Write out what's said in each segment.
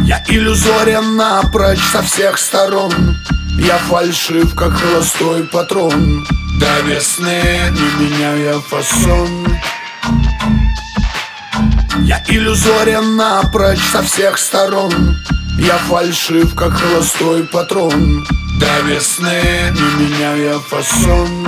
Я иллюзорен напрочь со всех сторон. Я фальшив, как холостой патрон. До весны не меняя фасон. Я иллюзорен напрочь со всех сторон. Я фальшив, как холостой патрон. До весны не меняя фасон.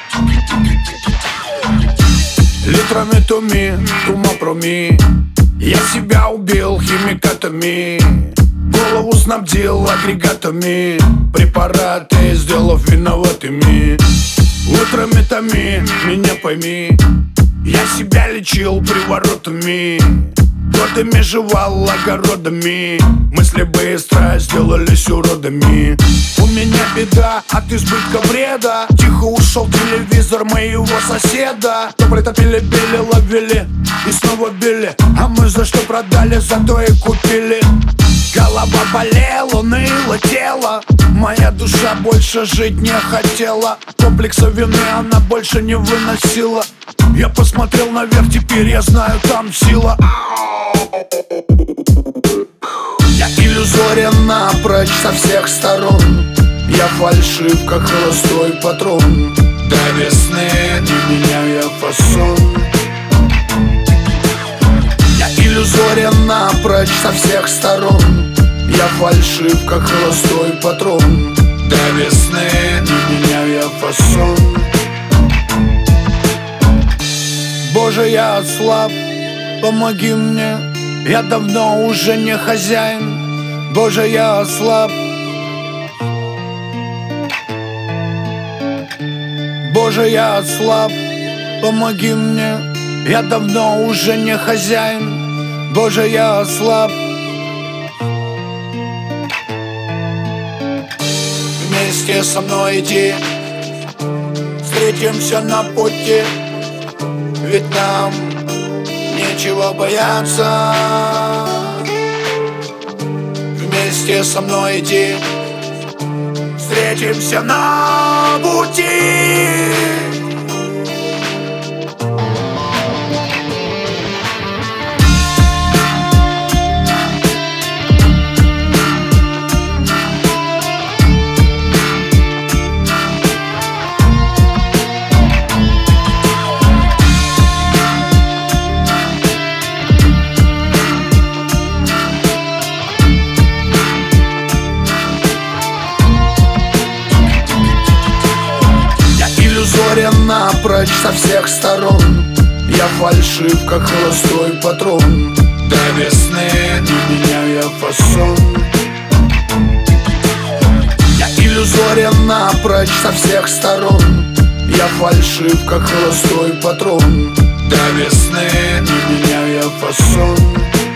Литрами тума проми. Я себя убил химикатами. Голову снабдил агрегатами. Препараты сделав виноватыми. Утрами томи, меня пойми. Я себя лечил приворотами. Годами жевал огородами. Мысли быстро сделались уродами. У меня беда от избытка вреда. Тихо ушел телевизор моего соседа. То притопили, били, ловили и снова били. А мы за что продали, зато и купили. Голова болела, ныло тело. Моя душа больше жить не хотела. Комплекса вины она больше не выносила. Я посмотрел наверх, теперь я знаю, там сила. Я иллюзорен напрочь со всех сторон. Я фальшив, как холостой патрон. До весны не меняя фасон. Я иллюзорен напрочь со всех сторон. Я фальшив, как холостой патрон. До весны не меняя фасон. Боже, я ослаб, помоги мне. Я давно уже не хозяин. Боже, я ослаб. Боже, я ослаб, помоги мне. Я давно уже не хозяин. Боже, я ослаб. Вместе со мной иди, встретимся на пути. Ведь нам нечего бояться. Вместе со мной иди, встретимся на пути. Напрочь со всех сторон. Я фальшив, как холостой патрон. До весны не меняя фасон. Я иллюзорен напрочь со всех сторон. Я фальшив, как холостой патрон. До весны не меняя фасон.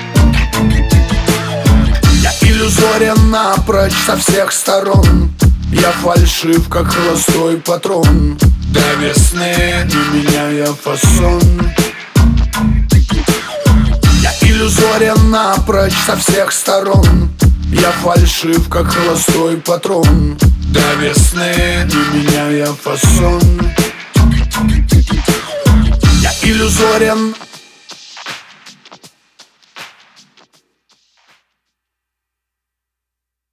Я иллюзорен напрочь со всех сторон. Я фальшив, как холостой патрон. До весны не меняя фасон. Я иллюзорен напрочь со всех сторон. Я фальшив, как холостой патрон. До весны не меняя фасон. Я иллюзорен